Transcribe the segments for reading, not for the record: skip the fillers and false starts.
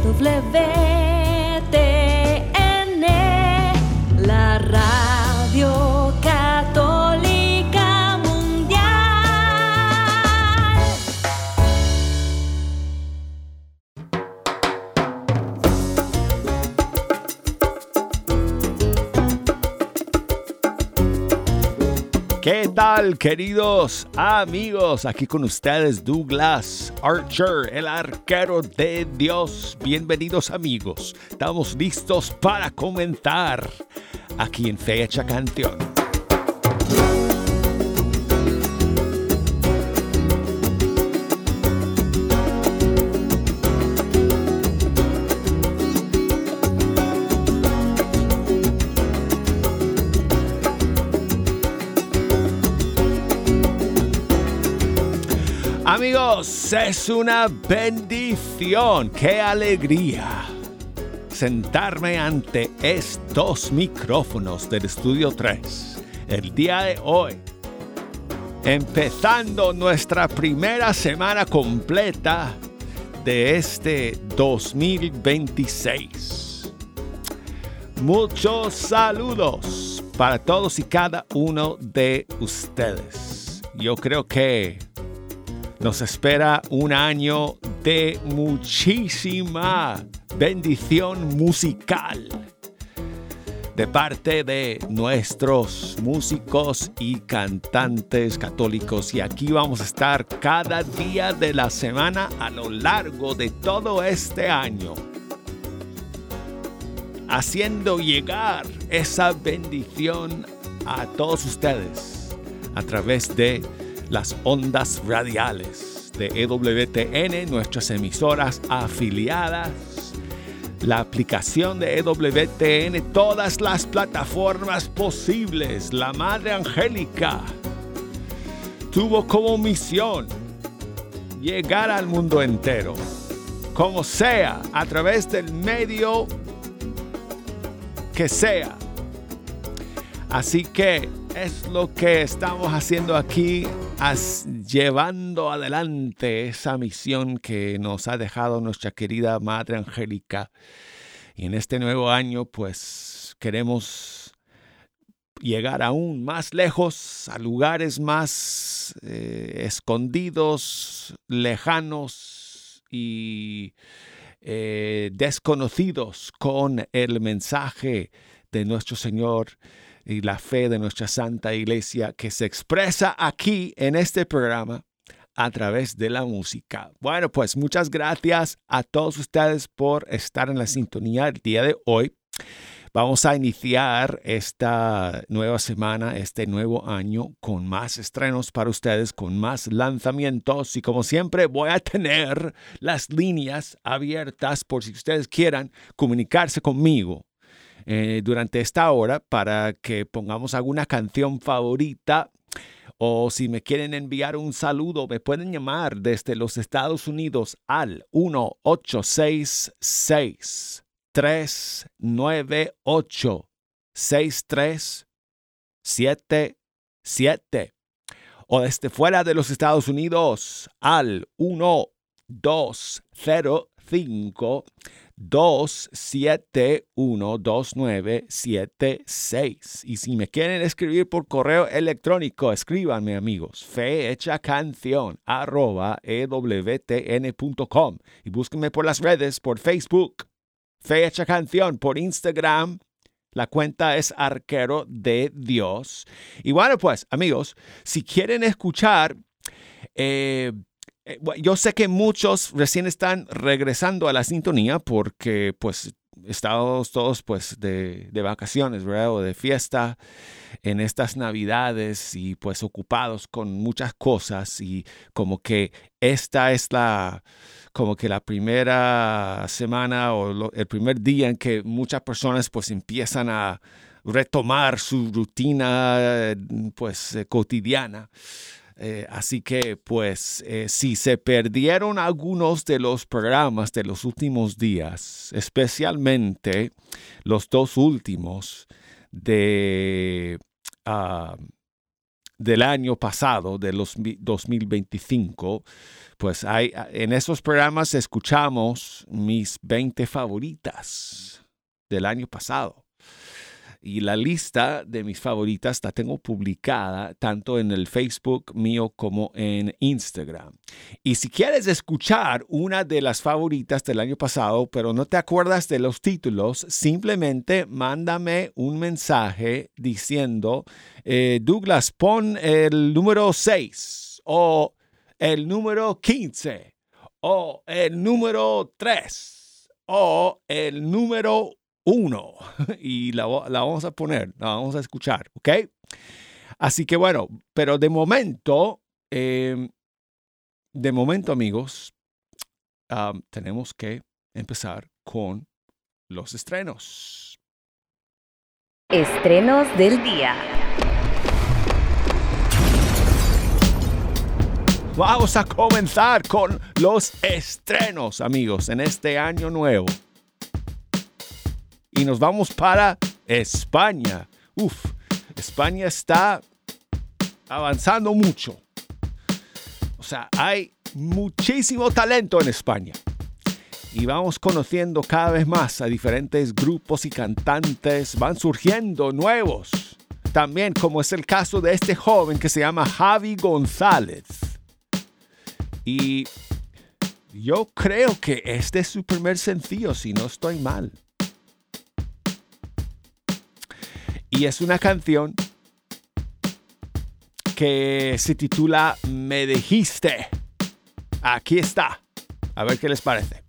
WTN, la radio católica mundial. ¿Qué tal, queridos amigos? Aquí con ustedes Douglas Archer, el arquero de Dios. Bienvenidos, amigos. Estamos listos para comentar aquí en Fecha Canción. Amigos, es una bendición, qué alegría sentarme ante estos micrófonos del Estudio 3 el día de hoy, empezando nuestra primera semana completa de este 2026. Muchos saludos para todos y cada uno de ustedes. Yo creo que nos espera un año de muchísima bendición musical de parte de nuestros músicos y cantantes católicos. Y aquí vamos a estar cada día de la semana a lo largo de todo este año, haciendo llegar esa bendición a todos ustedes a través de las ondas radiales de EWTN, nuestras emisoras afiliadas, la aplicación de EWTN, todas las plataformas posibles. La Madre Angélica tuvo como misión llegar al mundo entero, como sea, a través del medio que sea. Así que es lo que estamos haciendo aquí, llevando adelante esa misión que nos ha dejado nuestra querida Madre Angélica. Y en este nuevo año, pues, queremos llegar aún más lejos, a lugares más escondidos, lejanos y desconocidos con el mensaje de nuestro Señor y la fe de nuestra Santa Iglesia, que se expresa aquí en este programa a través de la música. Bueno, pues muchas gracias a todos ustedes por estar en la sintonía el día de hoy. Vamos a iniciar esta nueva semana, este nuevo año, con más estrenos para ustedes, con más lanzamientos. Y como siempre, voy a tener las líneas abiertas por si ustedes quieran comunicarse conmigo durante esta hora para que pongamos alguna canción favorita, o si me quieren enviar un saludo, me pueden llamar desde los Estados Unidos al 1-866-398-6377, o desde fuera de los Estados Unidos al 1205-271-2976. Y si me quieren escribir por correo electrónico, escríbanme, amigos, fehechacancion@ewtn.com, y búsquenme por las redes, por Facebook, Fe Hecha Canción, por Instagram. La cuenta es Arquero de Dios. Y bueno, pues, amigos, si quieren escuchar, yo sé que muchos recién están regresando a la sintonía porque, pues, estamos todos, pues, de vacaciones, ¿verdad? O de fiesta en estas Navidades y, pues, ocupados con muchas cosas, y como que esta es la primera semana o el primer día en que muchas personas, pues, empiezan a retomar su rutina, pues, cotidiana. Así que, pues, si se perdieron algunos de los programas de los últimos días, especialmente los dos últimos del año pasado, de los 2025, Pues en esos programas escuchamos mis 20 favoritas del año pasado. Y la lista de mis favoritas la tengo publicada tanto en el Facebook mío como en Instagram. Y si quieres escuchar una de las favoritas del año pasado, pero no te acuerdas de los títulos, simplemente mándame un mensaje diciendo, Douglas, pon el número 6 o el número 15 o el número 3 o el número 1 y la vamos a poner, la vamos a escuchar, ¿ok? Así que bueno, pero de momento, amigos, tenemos que empezar con los estrenos. Estrenos del día. Vamos a comenzar con los estrenos, amigos, en este año nuevo. Y nos vamos para España. España está avanzando mucho. O sea, hay muchísimo talento en España. Y vamos conociendo cada vez más a diferentes grupos y cantantes. Van surgiendo nuevos. También, como es el caso de este joven que se llama Javi González. Y yo creo que este es su primer sencillo, si no estoy mal. Y es una canción que se titula Me Dijiste. Aquí está. A ver qué les parece.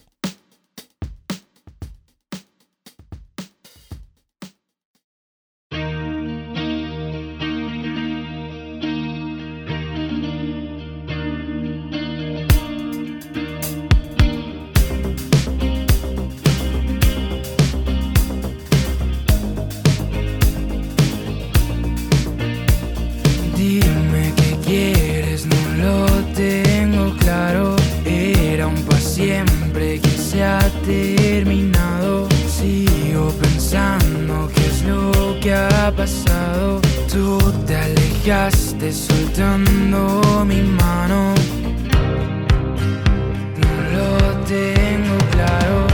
Terminado, sigo pensando qué es lo que ha pasado. Tú te alejaste soltando mi mano. No lo tengo claro,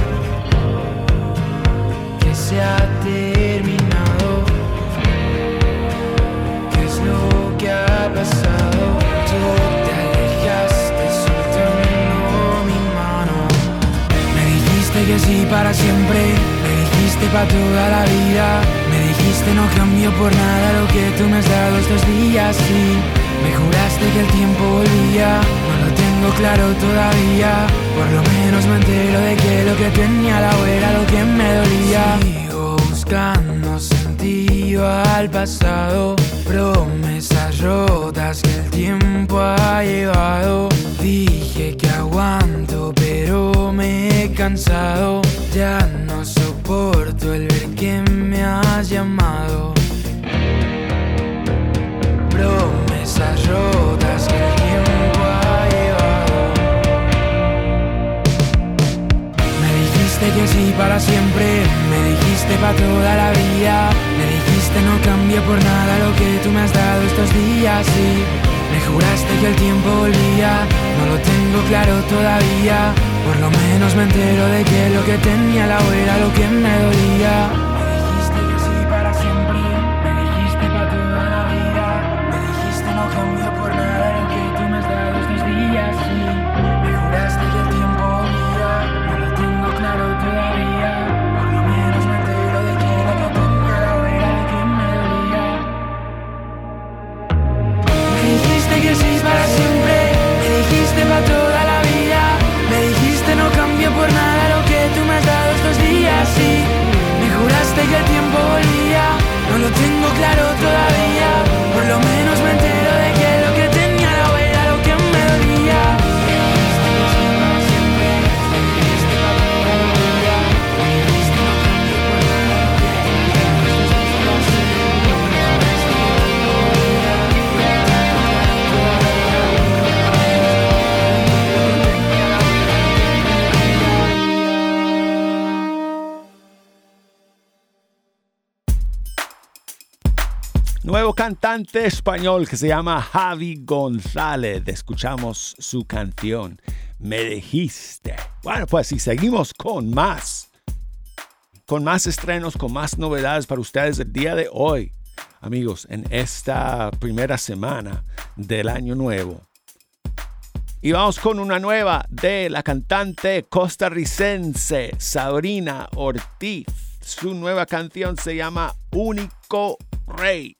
que se ha terminado. ¿Qué es lo que ha pasado? Tú te alejaste soltando mi mano. Me dijiste que sí para siempre, me dijiste para toda la vida. Me dijiste no cambio por nada lo que tú me has dado estos días. Sí, me juraste que el tiempo volvía, no lo tengo claro todavía. Por lo menos me entero de que lo que tenía al lado era lo que me dolía. Sigo buscando sentido al pasado, promesas rotas que el tiempo ha llevado. Dije que aguanto, pero me he cansado. Ya no soporto el ver que me has llamado. Promesas rotas que el tiempo ha llevado. Me dijiste que sí para siempre, me dijiste para toda la vida. Me dijiste no cambio por nada lo que tú me has dado estos días. Sí, me juraste que el tiempo volvía, no lo tengo claro todavía. Por lo menos me entero de que lo que tenía al lado era lo que me dolía. Me dijiste que sí para siempre, me dijiste para toda la vida. Me dijiste no cambio por nada lo que tú me has dado estos días. Sí, me juraste que el tiempo volvía, no lo tengo claro todavía. Por lo menos me entero de que lo que tenía al lado era lo que me dolía. Me dijiste que sí para siempre, me dijiste para toda la vida. Me dijiste no cambio por nada lo que tú me has dado estos días. Sí, me juraste que el tiempo volvía, no lo tengo claro todavía. Por lo menos me entero de que lo que tenía al lado era lo que me dolía. Me dijiste que sí para siempre, me dijiste para toda la vida. Me dijiste no cambio por nada lo que tú me has dado estos días. Sí, me juraste que el tiempo volvía, no lo tengo claro todavía. nuevo cantante español que se llama Javi González. Escuchamos su canción Me Dijiste. Bueno, pues y seguimos con más estrenos, con más novedades para ustedes el día de hoy, amigos, en esta primera semana del año nuevo. Y vamos con una nueva de la cantante costarricense Sabrina Ortiz. Su nueva canción se llama Único Rey.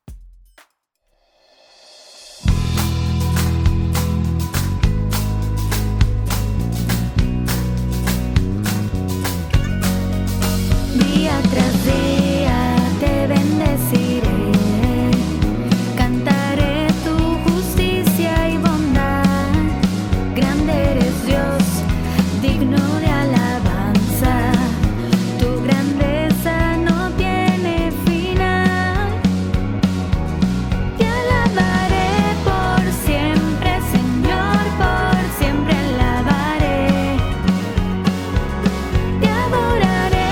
Día tras día te bendeciré, cantaré tu justicia y bondad. Grande eres Dios, digno de alabanza. Tu grandeza no tiene final. Te alabaré por siempre, Señor, por siempre alabaré. Te adoraré.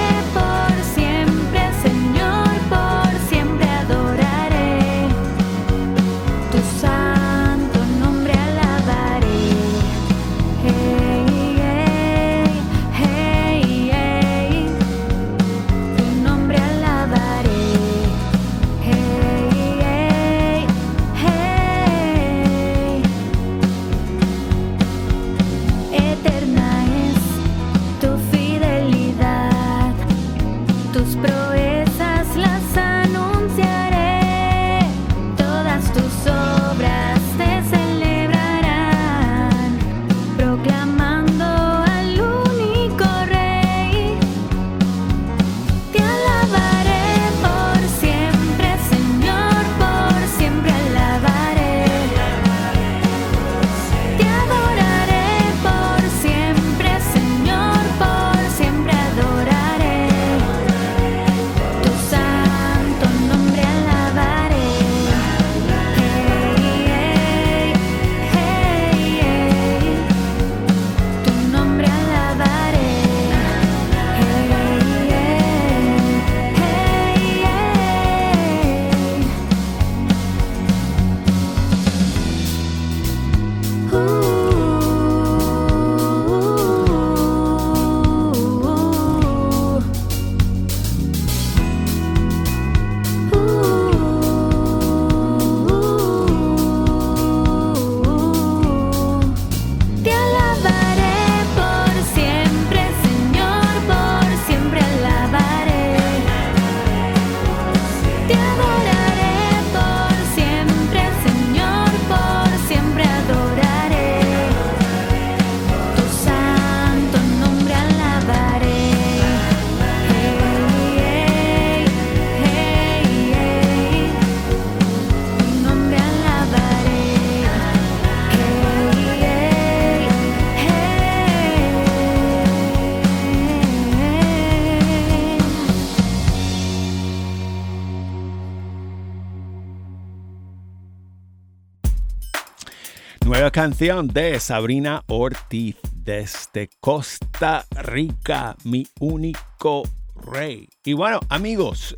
Nueva canción de Sabrina Ortiz desde Costa Rica, Mi Único Rey. Y bueno, amigos,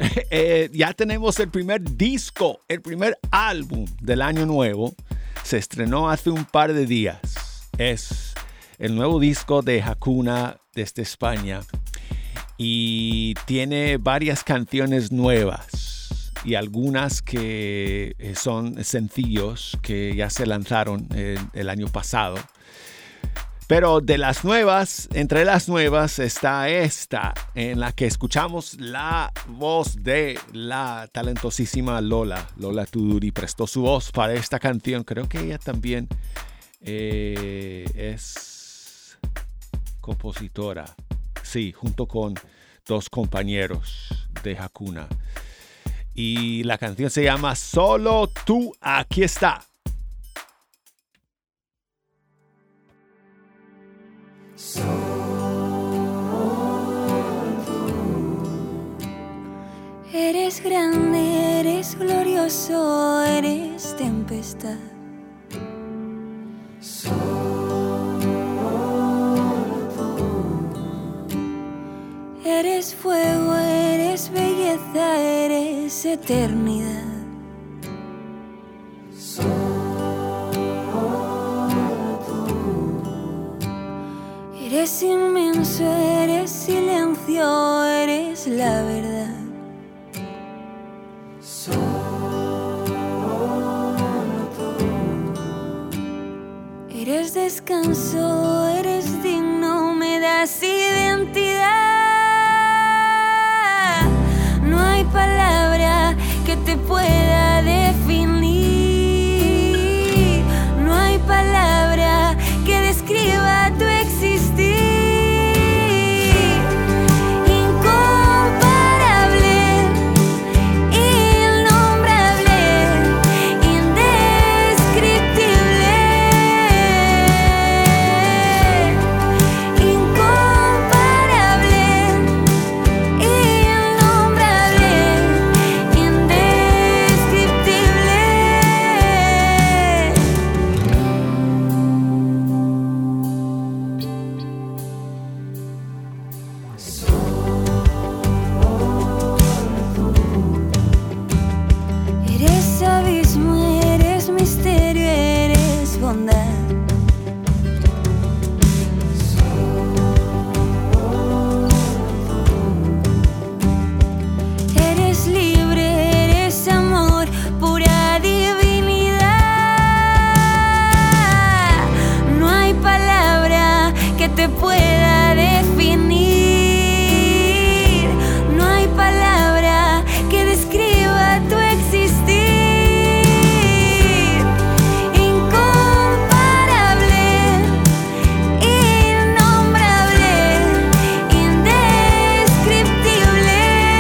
ya tenemos el primer disco, el primer álbum del año nuevo. Se estrenó hace un par de días. Es el nuevo disco de Hakuna desde España. Y tiene varias canciones nuevas. Y algunas que son sencillos que ya se lanzaron el año pasado. Pero de las nuevas, entre las nuevas está esta, en la que escuchamos la voz de la talentosísima Lola Tuduri. Prestó su voz para esta canción. Creo que ella también es compositora. Sí, junto con dos compañeros de Hakuna. Y la canción se llama Solo Tú, aquí está. Solo tú. Eres grande, eres glorioso, eres tempestad. Solo tú. Eres fuego, eres belleza, eres eternidad. Eres inmenso, eres silencio, eres la verdad. Eres descanso, eres digno, me das identidad. No hay palabra que te pueda definir. No hay palabra que describa tu existir. Incomparable, innombrable, indescriptible. Incomparable, innombrable, indescriptible. Eres abismo, eres misterio, eres bondad. Eres libre, eres amor, pura divinidad. No hay palabra que te pueda definir. No hay palabra que describa tu existir. Incomparable, innombrable, indescriptible.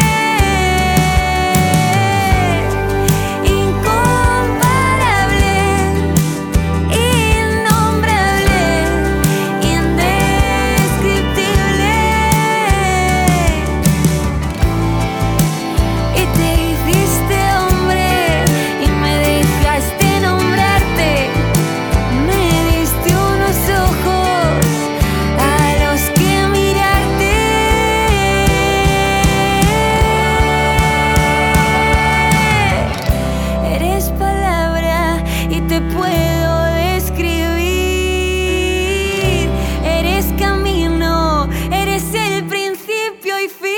Incomparable, innombrable, indescriptible. Y te hiciste hombre y me dejaste nombrarte. Me diste unos ojos a los que mirarte. Eres palabra y te puedo describir. Eres camino, eres el principio y fin.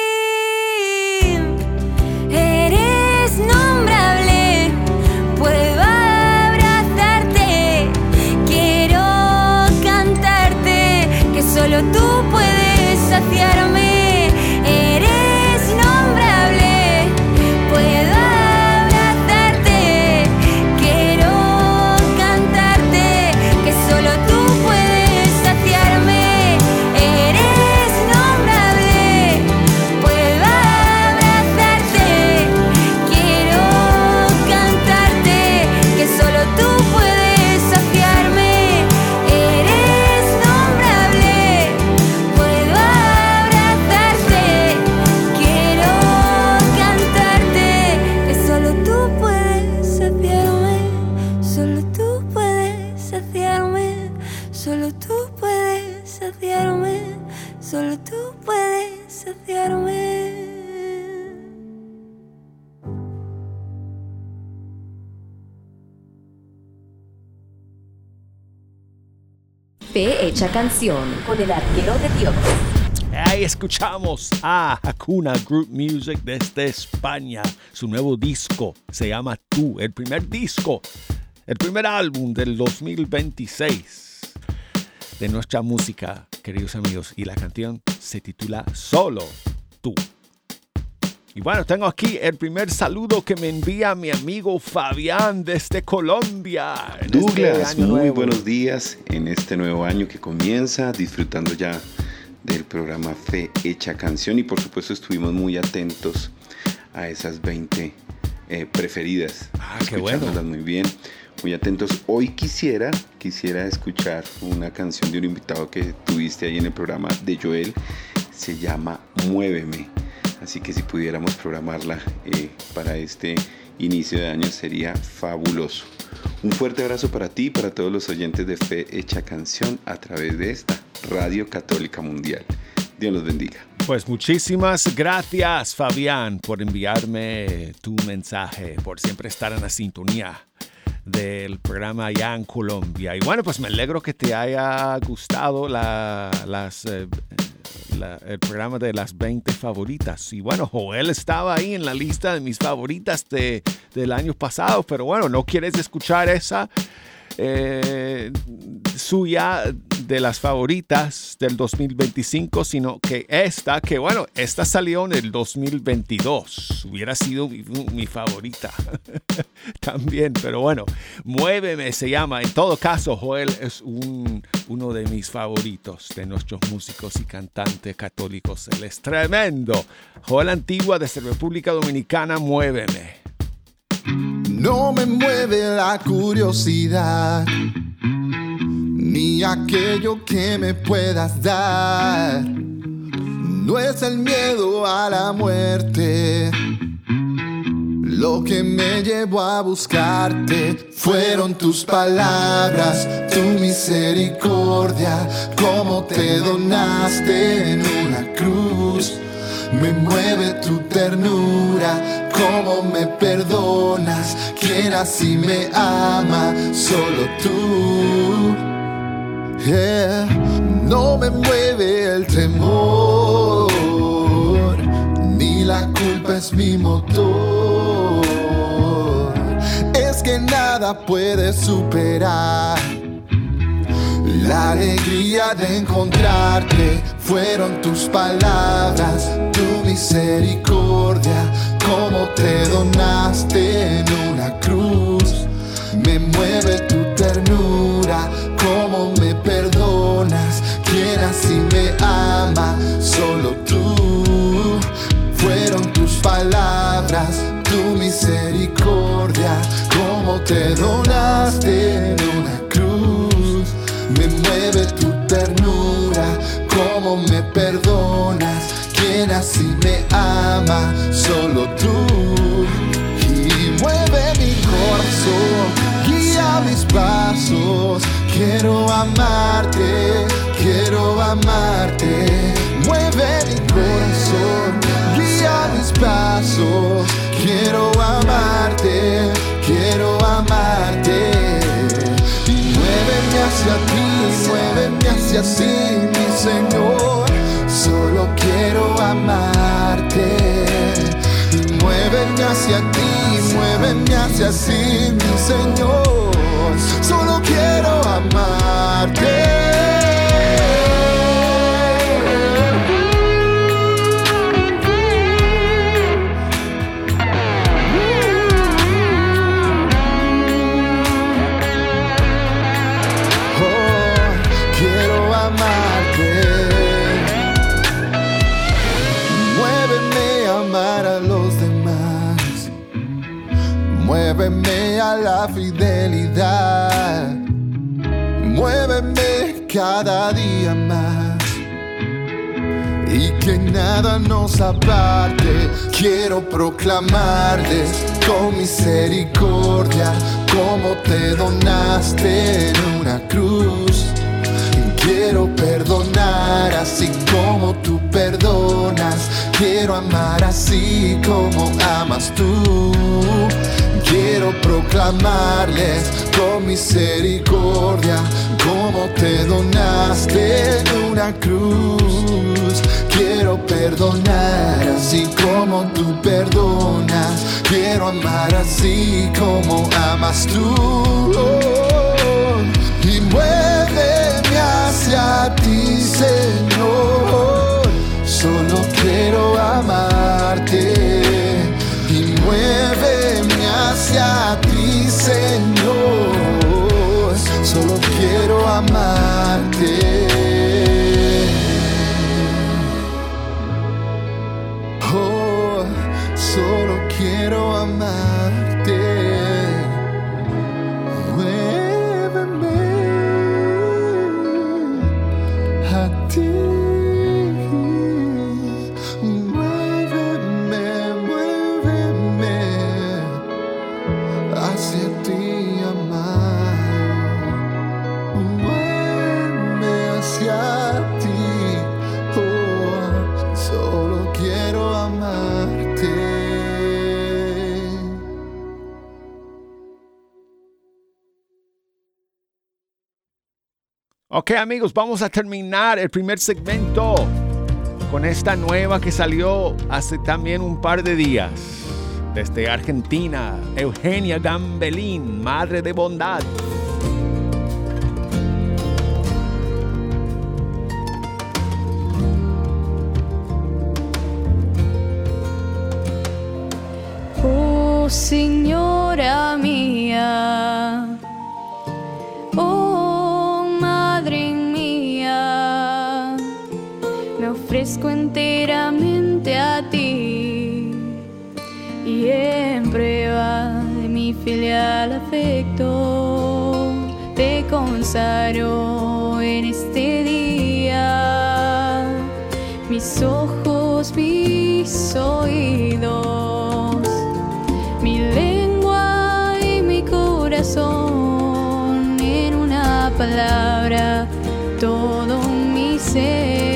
Eres nombrable, puedo abrazarte. Quiero cantarte, que solo tú puedes saciarme. Eres nombrable, puedo abrazarte. Quiero cantarte, que solo tú puedes saciarme. Eres nombrable, puedo abrazarte. Quiero cantarte, que solo tú puedes saciarme. Eres nombrable, puedo abrazarte. Quiero cantarte, que solo tú puedes saciarme. Solo tú puedes saciarme. Solo tú puedes saciarme. Solo tú puedes saciarme. Fe Hecha Canción con el arquero de Dios. Ahí escuchamos a Hakuna Group Music desde España. Su nuevo disco se llama Tú, el primer disco, el primer álbum del 2026 de nuestra música, queridos amigos. Y la canción se titula Solo Tú. Y bueno, tengo aquí el primer saludo que me envía mi amigo Fabián desde Colombia. Douglas, muy buenos días en este nuevo año que comienza, disfrutando ya del programa Fe Hecha Canción, y por supuesto estuvimos muy atentos a esas 20 preferidas. Qué bueno. Muy bien, muy atentos. Hoy quisiera escuchar una canción de un invitado que tuviste ahí en el programa de Joel. Se llama Muéveme. Así que si pudiéramos programarla para este inicio de año sería fabuloso. Un fuerte abrazo para ti y para todos los oyentes de Fe Hecha Canción a través de esta Radio Católica Mundial. Dios los bendiga. Pues muchísimas gracias, Fabián, por enviarme tu mensaje, por siempre estar en la sintonía del programa allá en Colombia. Y bueno, pues me alegro que te haya gustado el programa de las 20 favoritas. Y bueno, Joel estaba ahí en la lista de mis favoritas del año pasado, pero bueno, no quieres escuchar esa suya de las favoritas del 2025, sino que esta salió en el 2022. Hubiera sido mi favorita también, pero bueno, Muéveme se llama. En todo caso, Joel es uno de mis favoritos de nuestros músicos y cantantes católicos. Él es tremendo. Joel Antigua desde República Dominicana, Muéveme. No me mueve la curiosidad, ni aquello que me puedas dar. No es el miedo a la muerte lo que me llevó a buscarte. Fueron tus palabras, tu misericordia, cómo te donaste en una cruz. Me mueve tu ternura, cómo me perdonas, quien así me ama, solo tú. Yeah. No me mueve el temor, ni la culpa es mi motor. Es que nada puede superar la alegría de encontrarte. Fueron tus palabras, tu misericordia, cómo te donaste en una cruz. Me mueve tu ternura, cómo me perdonas, quien así me ama, solo tú. Fueron tus palabras, tu misericordia, cómo te donaste en una cruz. Me mueve tu ternura, cómo me perdonas, quien así me ama, solo tú. Y mueve mi corazón, guía mis pasos. Quiero amarte, quiero amarte. Mueve mi corazón, guía mis pasos. Quiero amarte, quiero amarte. Muéveme hacia ti, muéveme hacia sí, mi Señor. Solo quiero amarte. Muéveme hacia ti, muéveme hacia sí, mi Señor. Solo quiero amarte. Muéveme a la fidelidad, muéveme cada día más, y que nada nos aparte. Quiero proclamarles con misericordia cómo te donaste en una cruz. Quiero perdonar así como tú perdonas. Quiero amar así como amas tú. Quiero proclamarles con misericordia cómo te donaste en una cruz. Quiero perdonar así como tú perdonas. Quiero amar así como amas tú. Y muéveme hacia ti, Señor. Solo quiero amarte. Y muéveme hacia ti, Señor. Solo quiero amarte. Oh, solo quiero amarte. Ok, amigos, vamos a terminar el primer segmento con esta nueva que salió hace también un par de días. Desde Argentina, Eugenia Gambelín, Madre de Bondad. Oh, Señora mía, oh, Madre mía, me ofrezco enteramente a ti y en prueba de mi filial afecto te consagro en este día mis ojos, mis oídos, mi lengua y mi corazón, en una palabra, todo mi ser.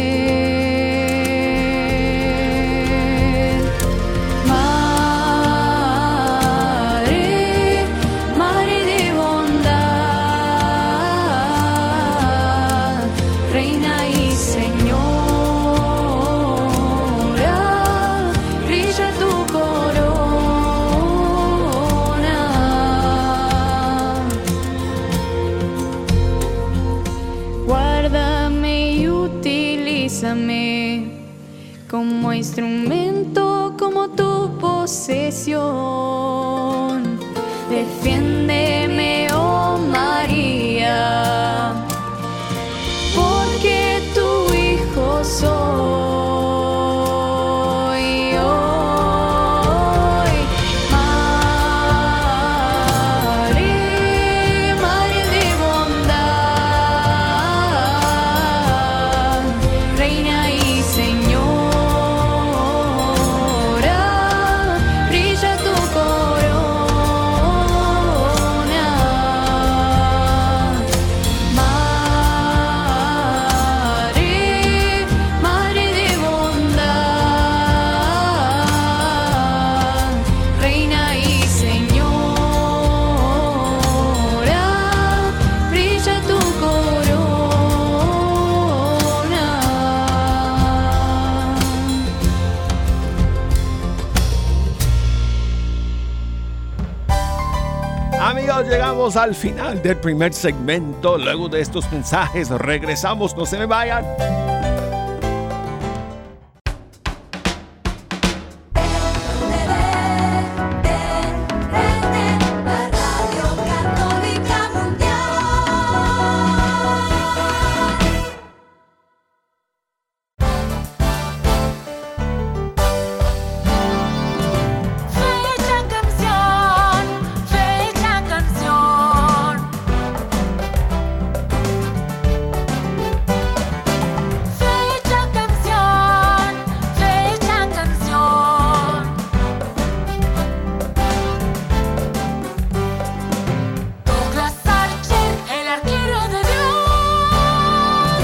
Madre, Madre de bondad, Reina y Señora, brilla tu corona. Guárdame y utilízame como instrumento, como tu posesión. Defiéndeme, oh María, porque tu hijo soy hoy. Madre, Madre de bondad, Reina y Señora, brilla tu corona. Madre, Madre de bondad, Reina y Señora, brilla tu corona. Amigos, llegamos al final del primer segmento. Luego de estos mensajes regresamos, no se me vayan. La Radio Católica Mundial. Fecha canción, fecha canción. Fecha canción, fecha canción. Douglas Archer, el arquero de Dios.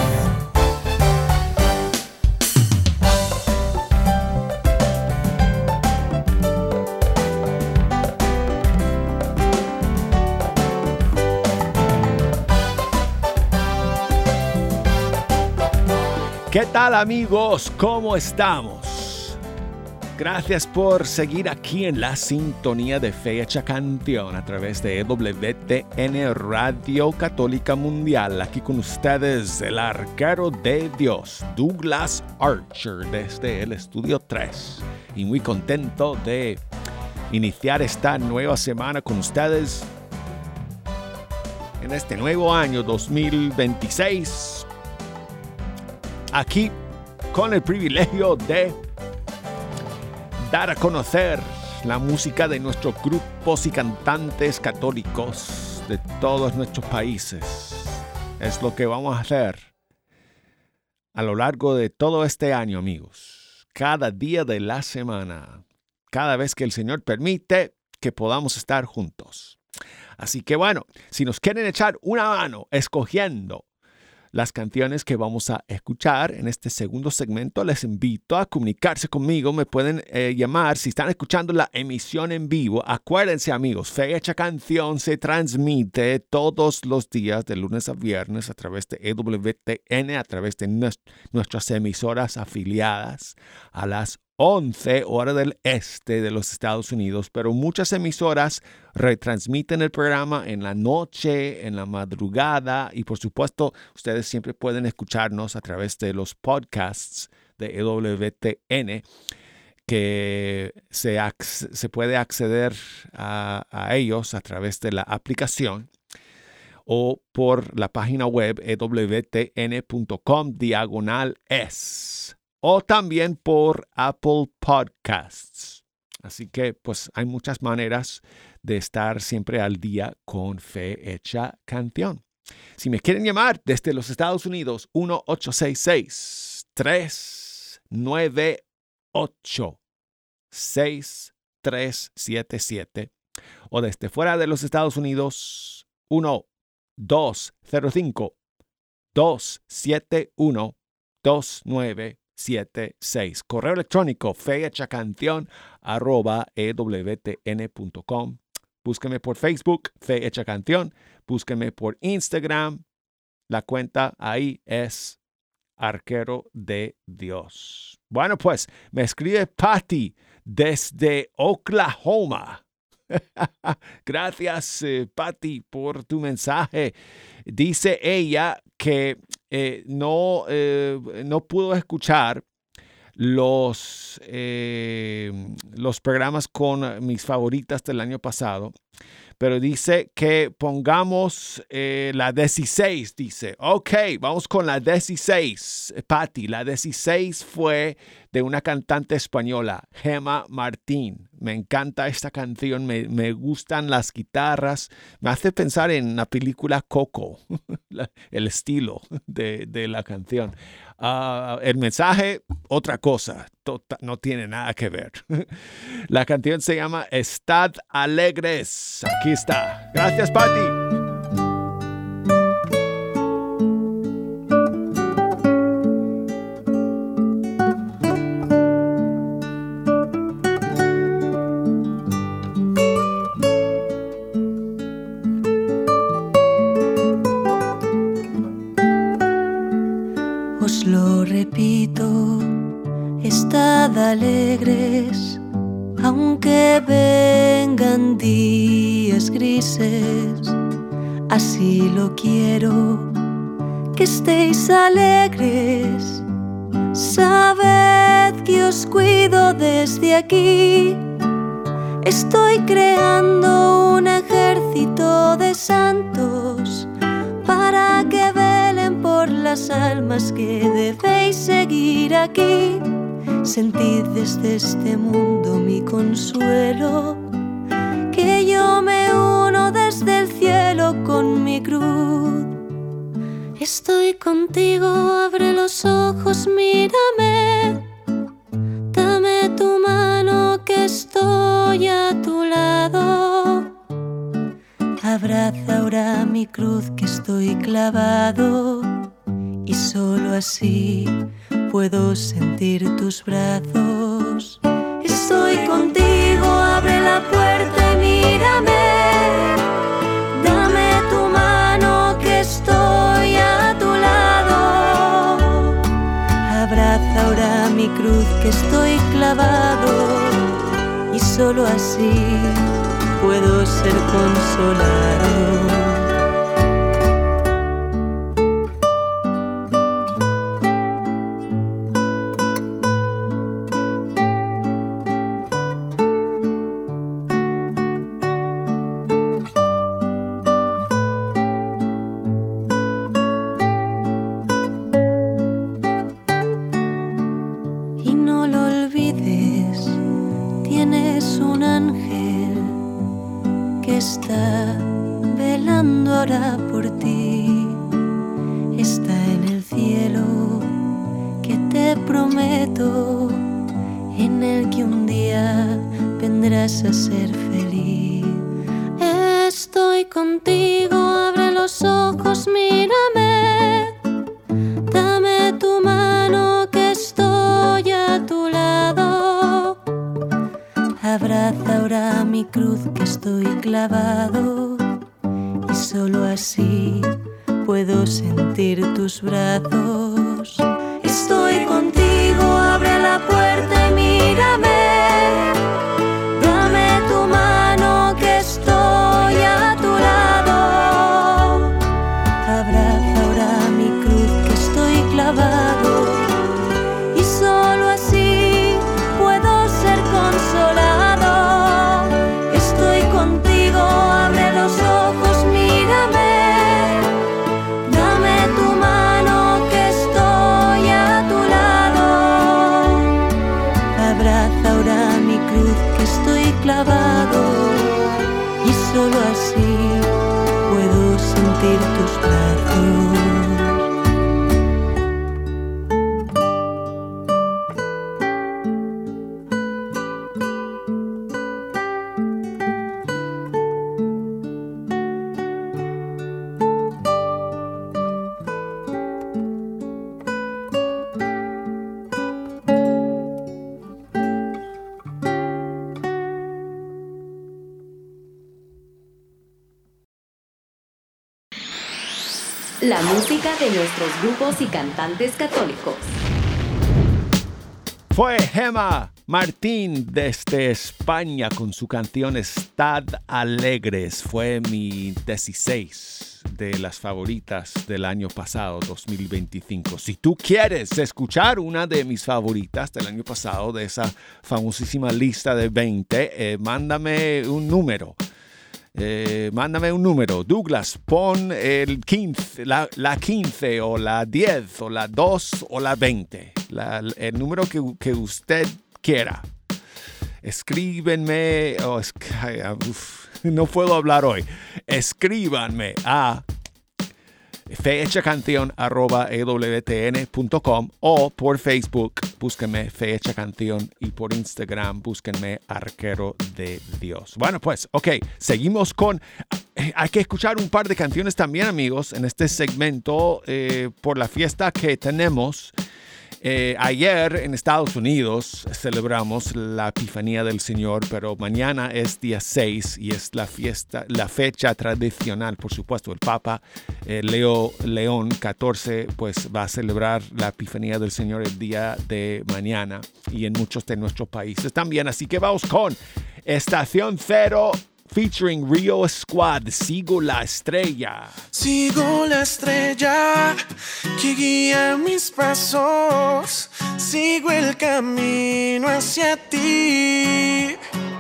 ¿Qué tal, amigos? ¿Cómo estamos? Gracias por seguir aquí en la sintonía de Fecha Canción a través de WTN Radio Católica Mundial. Aquí con ustedes el arquero de Dios, Douglas Archer, desde el Estudio 3. Y muy contento de iniciar esta nueva semana con ustedes en este nuevo año 2026. Aquí con el privilegio de dar a conocer la música de nuestros grupos y cantantes católicos de todos nuestros países. Es lo que vamos a hacer a lo largo de todo este año, amigos. Cada día de la semana, cada vez que el Señor permite que podamos estar juntos. Así que bueno, si nos quieren echar una mano escogiendo las canciones que vamos a escuchar en este segundo segmento. Les invito a comunicarse conmigo. Me pueden llamar si están escuchando la emisión en vivo. Acuérdense, amigos, Fe Hecha Canción se transmite todos los días de lunes a viernes a través de EWTN, a través de nuestras emisoras afiliadas a las 11 hora del este de los Estados Unidos, pero muchas emisoras retransmiten el programa en la noche, en la madrugada, y por supuesto ustedes siempre pueden escucharnos a través de los podcasts de EWTN, que se puede acceder a ellos a través de la aplicación o por la página web ewtn.com/es. O también por Apple Podcasts. Así que, pues, hay muchas maneras de estar siempre al día con Fe Hecha Canción. Si me quieren llamar desde los Estados Unidos, 1-866-398-6377. O desde fuera de los Estados Unidos, 1-205-271-2976. Correo electrónico fehechacanción@ewtn.com. Búsqueme por Facebook, Fe Hecha Canción. Búsqueme por Instagram. La cuenta ahí es Arquero de Dios. Bueno, pues me escribe Patty desde Oklahoma. Gracias, Patty, por tu mensaje. Dice ella que no pudo escuchar los programas con mis favoritas del año pasado, pero dice que pongamos la 16, dice. Ok, vamos con la 16, Patty. La 16 fue de una cantante española, Gemma Martín. Me encanta esta canción, me gustan las guitarras. Me hace pensar en la película Coco, el estilo de la canción. El mensaje, otra cosa, no tiene nada que ver. La canción se llama Estad Alegres. Aquí está. Gracias, Patty. Os lo repito, estad alegres, aunque vengan días grises. Así lo quiero, que estéis alegres. Sabed que os cuido desde aquí. Estoy creando un ejército de santos para que velen por las almas que debéis seguir aquí. Sentid desde este mundo mi consuelo, que yo me uno desde el cielo con mi cruz. Estoy contigo, abre los ojos, mírame. Dame tu mano que estoy a tu lado. Abraza ahora mi cruz que estoy clavado, y solo así puedo sentir tus brazos. Estoy contigo, abre la puerta y mírame. Dame tu mano que estoy a tu lado. Abraza ahora mi cruz que estoy clavado, y solo así puedo ser consolado. Por ti está en el cielo, que te prometo, en el que un día vendrás a ser feliz. Estoy contigo, abre los ojos, mírame. mi cruz que estoy clavado y solo así puedo sentir tus brazos. Estoy contigo, abre la puerta y mírame. Dame tu mano que estoy a tu lado. Abraza ahora mi cruz que estoy clavado y solo así puedo ser consolado. Estoy contigo, abre los ojos, mírame. Dame tu mano que estoy a tu lado. Abraza ahora mi cruz que estoy clavado y solo así puedo sentir tus brazos. La música de nuestros grupos y cantantes católicos. Fue Gemma Martín desde España con su canción Estad Alegres. Fue mi 16 de las favoritas del año pasado, 2025. Si tú quieres escuchar una de mis favoritas del año pasado, de esa famosísima lista de 20, mándame un número. Douglas, pon el 15, la 15 o la 10 o la 2 o la 20, el número que usted quiera. Escríbenme, no puedo hablar hoy, escríbanme a fehechacanción@ewtn.com o por Facebook, búsquenme Fe Hecha Canción, y por Instagram, búsquenme Arquero de Dios. Bueno, pues, ok, seguimos con... hay que escuchar un par de canciones también, amigos, en este segmento por la fiesta que tenemos. Ayer en Estados Unidos celebramos la Epifanía del Señor, pero mañana es día 6 y es la fecha tradicional, por supuesto. El Papa León XIV pues va a celebrar la Epifanía del Señor el día de mañana y en muchos de nuestros países también. Así que vamos con Estación Cero featuring Rio Squad, Sigo la Estrella. Sigo la estrella que guía mis pasos, sigo el camino hacia ti.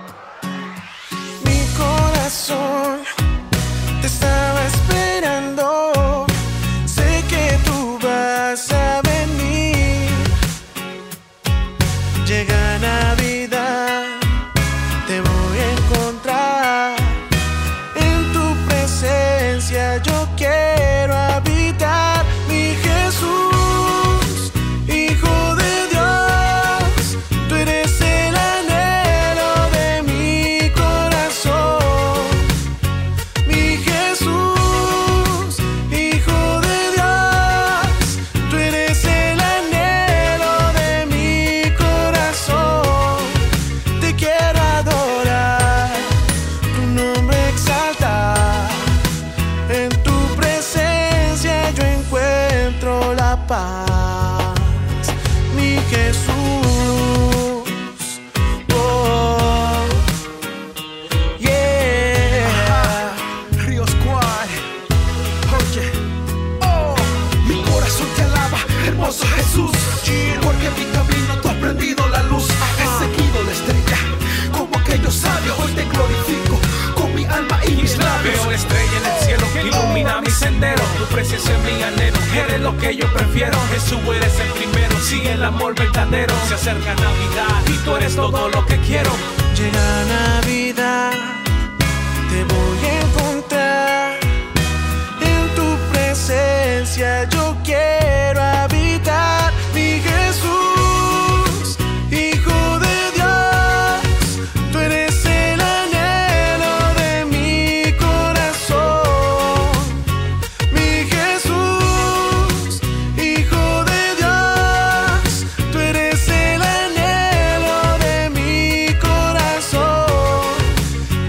Mi corazón te estaba esperando, sé que tú vas a venir. Llega Navidad, te voy a encontrar. En tu presencia yo quiero habitar. Mi Jesús, Hijo de Dios, tú eres el anhelo de mi corazón. Mi Jesús, Hijo de Dios, tú eres el anhelo de mi corazón. Te quiero adorar, tu nombre exaltar. En tu presencia yo encuentro la paz. Mi Jesús, oh, yeah. Rio Squad, oye, oh, mi corazón te alaba, hermoso Jesús, porque en mi camino tú has prendido la luz, he seguido la estrella, como aquellos sabios, hoy te glorifico, con mi alma y mis labios. Veo la estrella en el cielo que ilumina mi sendero, tu presencia es mi anhelo, eres lo que yo prefiero, Jesús eres el primero, sí, el amor verdadero, se acerca Navidad y tú eres todo lo que quiero. Llega Navidad, te voy a encontrar. En tu presencia yo quiero habitar. Mi Jesús, Hijo de Dios, tú eres el anhelo de mi corazón. Mi Jesús, Hijo de Dios, tú eres el anhelo de mi corazón.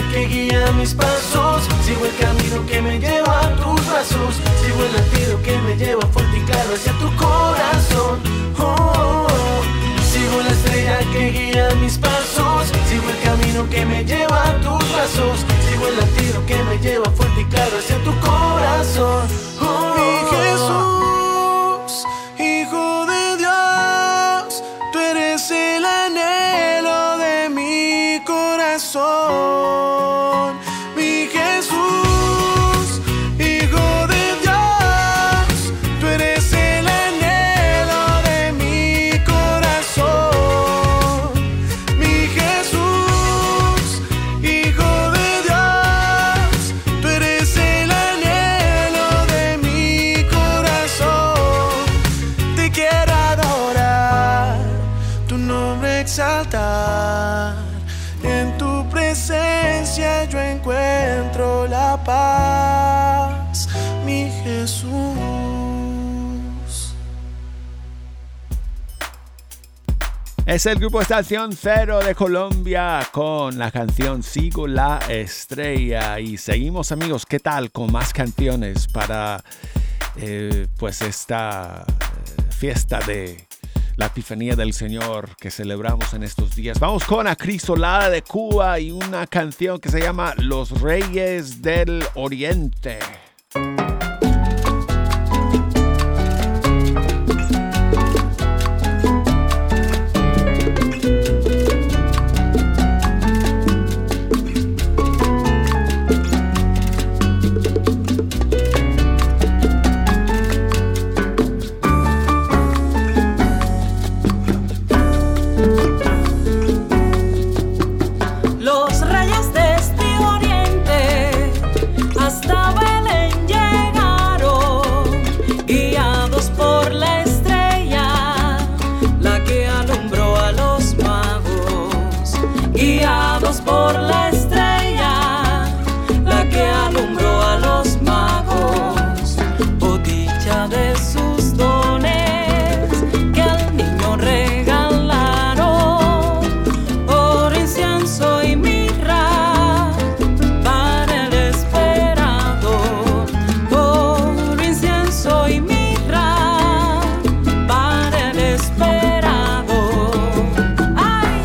que guía mis pasos. Sigo el camino que me lleva a tus brazos. Sigo el latido que me lleva fuerte y claro hacia tu corazón. Oh, oh, oh. Sigo la estrella que guía mis pasos. Sigo el camino que me lleva a tus brazos. Sigo el latido que me lleva fuerte y claro hacia tu corazón. Oh, oh, oh. Jesús, Hijo de Dios, tú eres el anhelo de mi corazón. Mi Jesús, Hijo de Dios, tú eres el anhelo de mi corazón. Mi Jesús, Hijo de Dios, tú eres el anhelo de mi corazón. Te quiero adorar, tu nombre exaltar. En tu presencia yo encuentro la paz, mi Jesús. Es el grupo Estación Cero de Colombia con la canción Sigo la Estrella. Y seguimos, amigos, ¿qué tal? Con más canciones para pues esta fiesta de la Epifanía del Señor que celebramos en estos días. Vamos con Acrisolada de Cuba y una canción que se llama Los Reyes del Oriente. Los reyes de este oriente hasta Belén llegaron, guiados por la estrella, la que alumbró a los magos. Guiados por la estrella, la que alumbró a los magos. Oh, dicha de sus dones que al niño regalaron, oro, incienso y mirra para el esperador. Oro, incienso y mirra para el esperador. ¡Ay!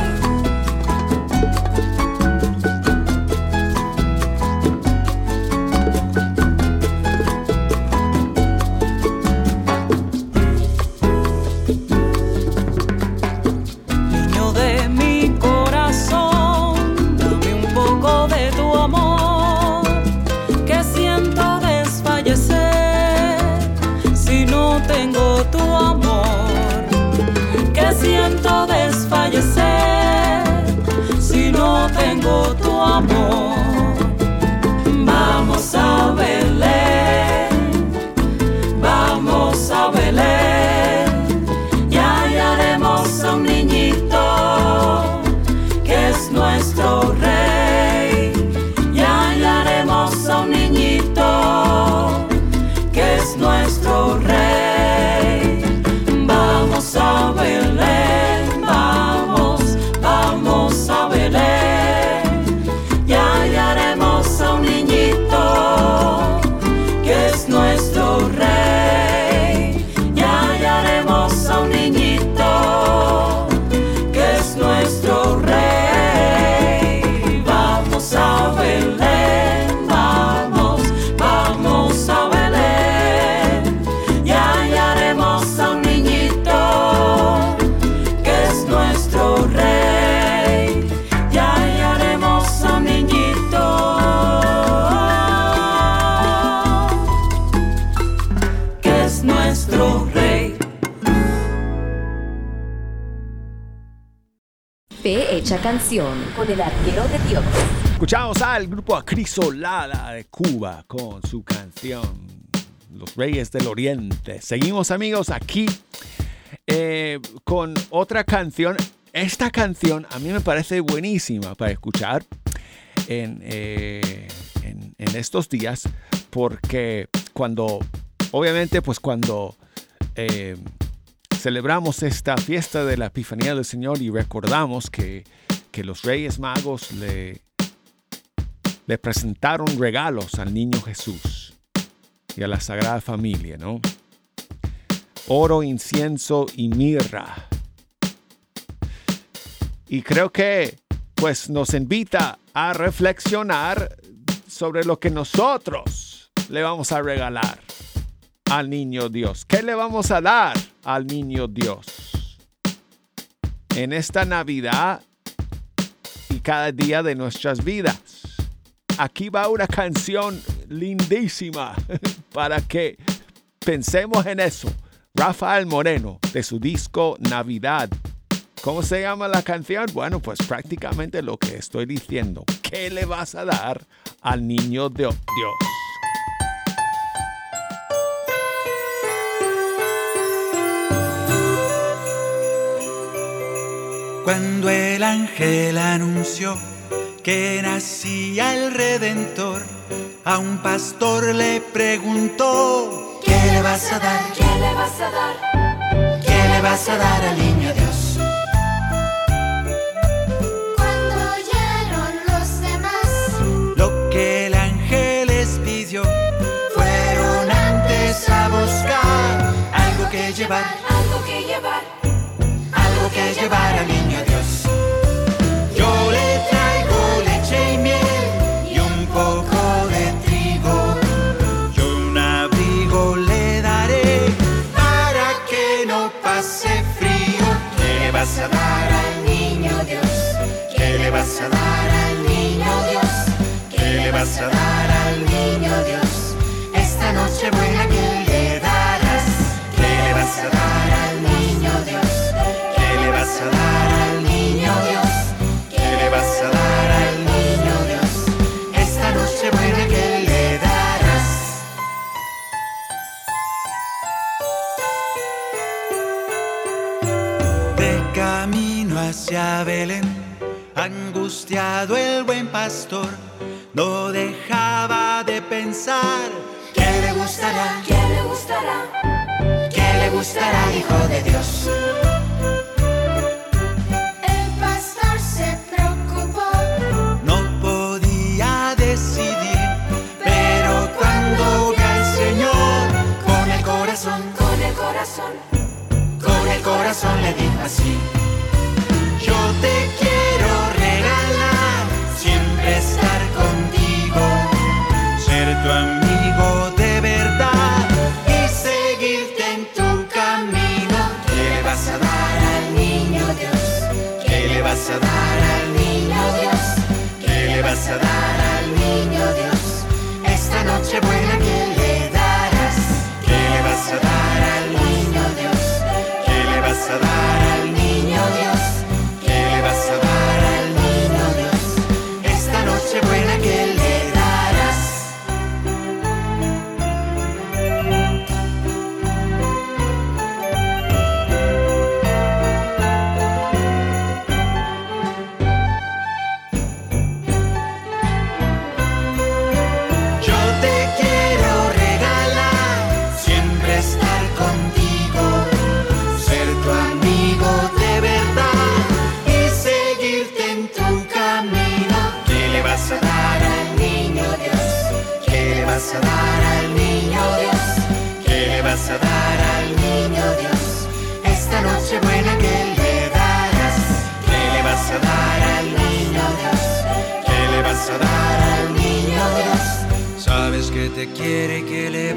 Niño de mi corazón, dame un poco de tu amor, que siento desfallecer si no tengo tu amor. Que siento desfallecer si no tengo tu amor. Vamos a Belén, vamos a Belén, y hallaremos a un niñito que es nuestro rey. Y hallaremos a un niñito que es nuestro rey. Vamos a Belén, vamos, vamos a Belén, y hallaremos a un niñito que es nuestro rey. Y hallaremos a un niñito que es nuestro rey. Vamos a Belén, vamos, vamos a Belén, y hallaremos a un niñito que es nuestro rey. Y hallaremos a un niñito que es nuestro rey. Fe hecha canción con el arquero de Dios. Escuchamos al grupo Acrisolada de Cuba con su canción Los Reyes del Oriente. Seguimos, amigos, aquí con otra canción. Esta canción a mí me parece buenísima para escuchar en estos días, porque obviamente cuando celebramos esta fiesta de la Epifanía del Señor y recordamos que los Reyes Magos le le presentaron regalos al niño Jesús y a la Sagrada Familia, ¿no? Oro, incienso y mirra. Y creo que pues nos invita a reflexionar sobre lo que nosotros le vamos a regalar al niño Dios. ¿Qué le vamos a dar al niño Dios en esta Navidad y cada día de nuestras vidas? Aquí va una canción lindísima para que pensemos en eso. Rafael Moreno, de su disco Navidad. ¿Cómo se llama la canción? Bueno, pues prácticamente lo que estoy diciendo. ¿Qué le vas a dar al niño de Dios? Cuando el ángel anunció que nacía el Redentor, a un pastor le preguntó: ¿qué le vas a dar? ¿Qué le vas a dar? ¿Qué le vas a dar al niño Dios? Cuando oyeron los demás lo que el ángel les pidió, fueron antes a buscar algo que llevar, algo que llevar, algo que llevar al niño Dios. Yo le traigo leche y miel y un poco de trigo. Yo un abrigo le daré para que no pase frío. ¿Qué le vas a dar al niño Dios? ¿Qué le vas a dar al niño Dios? ¿Qué le vas a dar al niño Dios? Esta noche buena que le darás. ¿Qué le vas a dar al niño Dios? ¿Qué le vas a dar al niño Dios? ¿Qué le vas a dar al niño Dios? Esta noche buena que le darás. De camino hacia Belén, angustiado el buen pastor no dejaba de pensar: ¿qué le gustará? ¿qué le gustará? ¿Qué le gustará, Hijo de Dios? El pastor se preocupó, No podía decidir, pero cuando ve al Señor con el corazón, con el corazón, con el corazón le dijo así: yo te quiero regalar siempre estar contigo, ser tu amigo de verdad y seguirte en tu camino. ¿Qué le vas a dar al niño Dios? ¿Qué le vas a dar al niño Dios? ¿Qué le vas a dar al niño Dios? Esta noche buena que le darás. ¿Qué le vas a dar al niño Dios? ¿Qué le vas a dar al niño Dios? ¿Qué le vas a dar al niño Dios? Esta noche buena que le darás. Yo te quiero regalar siempre estar contigo, ser tu amigo de verdad y seguirte en tu camino. ¿Qué le vas a dar al niño Dios? ¿Qué le vas a dar al niño Dios? ¿Qué le vas a dar al niño Dios? Esta noche buena que le darás. ¿Qué le vas a dar al niño Dios? ¿Qué le vas a dar al niño Dios? Sabes que te quiere, que le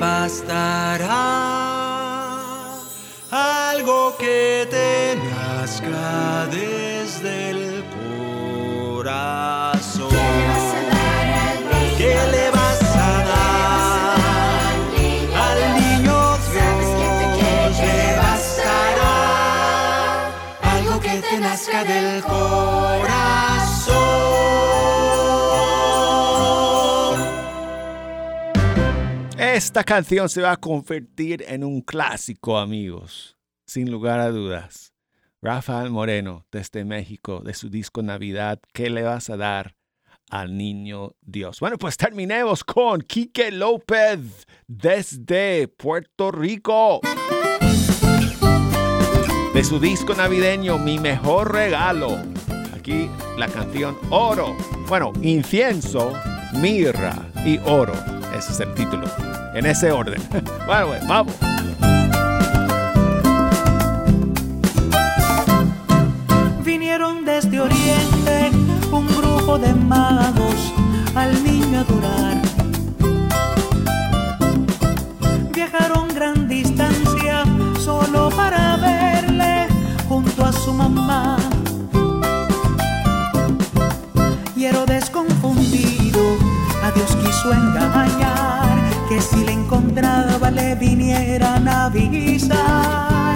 bastará algo que te nazca desde el corazón. ¿Qué le vas a dar al niño Dios? Le bastará algo que te nazca del corazón. Esta canción se va a convertir en un clásico, amigos, sin lugar a dudas. Rafael Moreno, desde México, de su disco Navidad, ¿qué le vas a dar al niño Dios? Bueno, pues terminemos con Quique López, desde Puerto Rico. De su disco navideño, Mi Mejor Regalo. Aquí la canción Oro, bueno, Incienso mirra y oro. Ese es el título. En ese orden. Bueno, vamos. Vinieron desde Oriente un grupo de magos al niño adorar. Viajaron gran distancia solo para verle junto a su mamá. Y Herodes confundido a Dios quiso engañar, que si le encontraba le vinieran a avisar.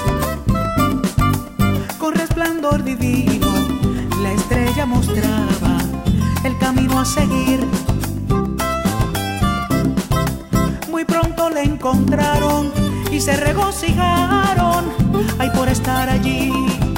Con resplandor divino la estrella mostraba el camino a seguir. Muy pronto le encontraron y se regocijaron, ay, por estar allí.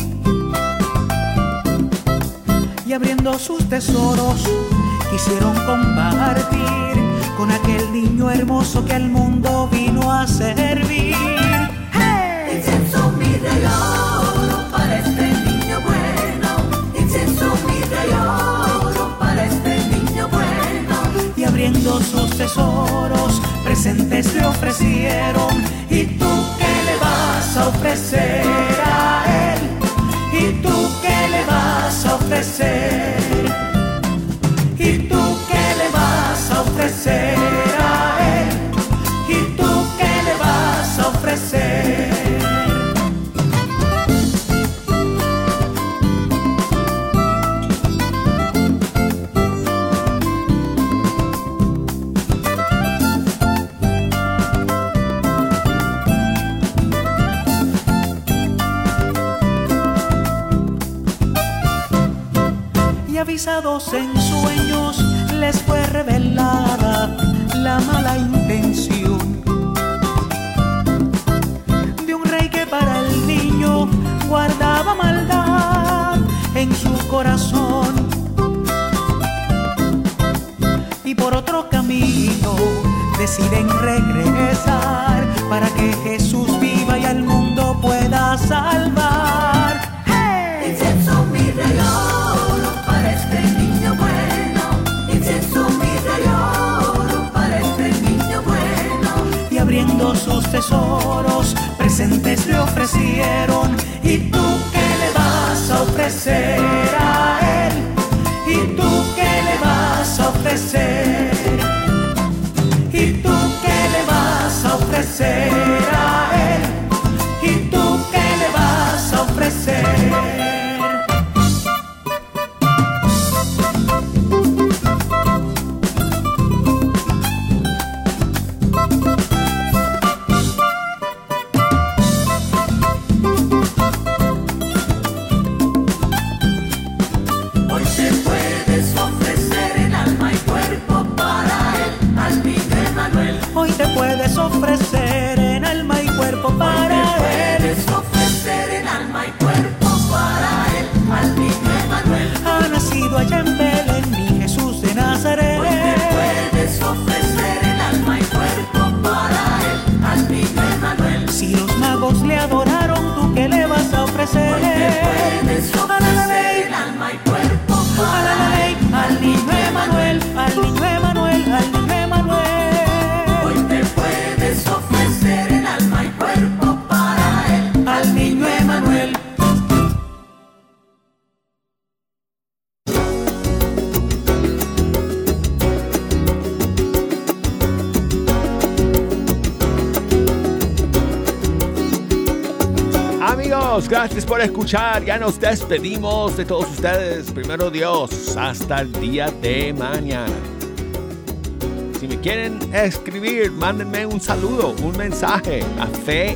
Y abriendo sus tesoros quisieron compartir con aquel niño hermoso que al mundo vino a servir. ¡Hey! Incienso, mirra y oro para este niño bueno. Incienso, mirra y oro para este niño bueno. Y abriendo sus tesoros presentes le ofrecieron. ¿Y tú qué le vas a ofrecer a él? ¿Y tú qué le vas a ofrecer? ¿Y tú qué le vas a ofrecer a él? ¿Y tú qué le vas a ofrecer? Avisados en sueños les fue revelada la mala intención de un rey que para el niño guardaba maldad en su corazón, y por otro camino deciden regresar para que Jesús viva y al mundo pueda salvar. ¡Hey! Incienso, mirra y oro para este niño bueno. Incienso, mirra y oro para este niño bueno. Y abriendo sus tesoros presentes le ofrecieron. ¿Y tú qué le vas a ofrecer a él? ¿Y tú qué le vas a ofrecer? ¿Y tú qué le vas a ofrecer a él? ¿Y tú qué le vas a ofrecer? Ofrecer en alma y cuerpo para él. Puedes ofrecer en alma y cuerpo para él al niño Emanuel. Ha nacido allá en Belén mi Jesús de Nazaret. Hoy te puedes ofrecer en alma y cuerpo para él al niño Emanuel. Si los magos le adoraron, ¿tú qué le vas a ofrecer? Hoy te puedes ofrecer en alma y cuerpo para él al niño Emanuel. Al niño Emanuel, al niño Emanuel. Ofrecer en alma y cuerpo para él al niño Emanuel. Amigos, gracias por escuchar. Ya nos despedimos de todos ustedes. Primero Dios, hasta el día de mañana. Si me quieren escribir, mándenme un saludo, un mensaje a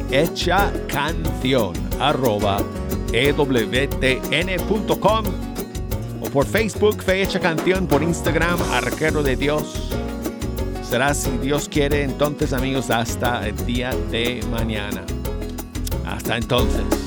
fehechacanción@ewtn.com o por Facebook, Fe Hecha Canción, por Instagram, Arquero de Dios. Será, si Dios quiere, entonces, amigos, hasta el día de mañana. Hasta entonces.